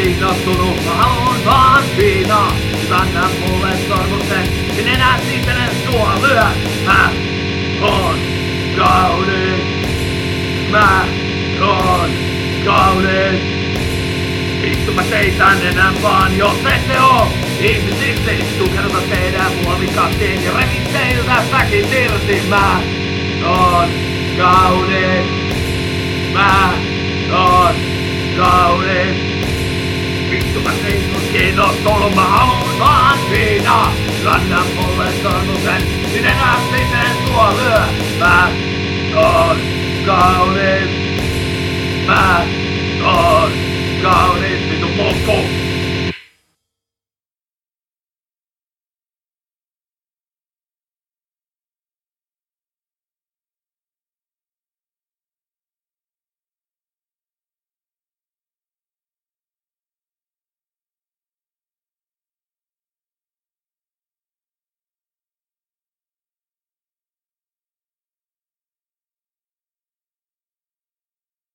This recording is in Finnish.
kiinnostunut, mä haluun vaan viinaa. Anna mulle sormuksen, sin enää siitelen sua lyö. Mä oon kaunis. Mä oon kaunis. Vittu mä seitän enää vaan, jos ette oo ihmisiksi. Tukerta teidän muovikastiin ja rekin teiltä säkin irti. Mä oon kaunis. Mä oon kaunis. Vittu mä seison kiinnostunut, mä haluun vaan viinaa. Anna mulle sormuksen, sin enää siitelen sua lyö. Mä oon kaunis. Mä oon kaunis, vittu mokko.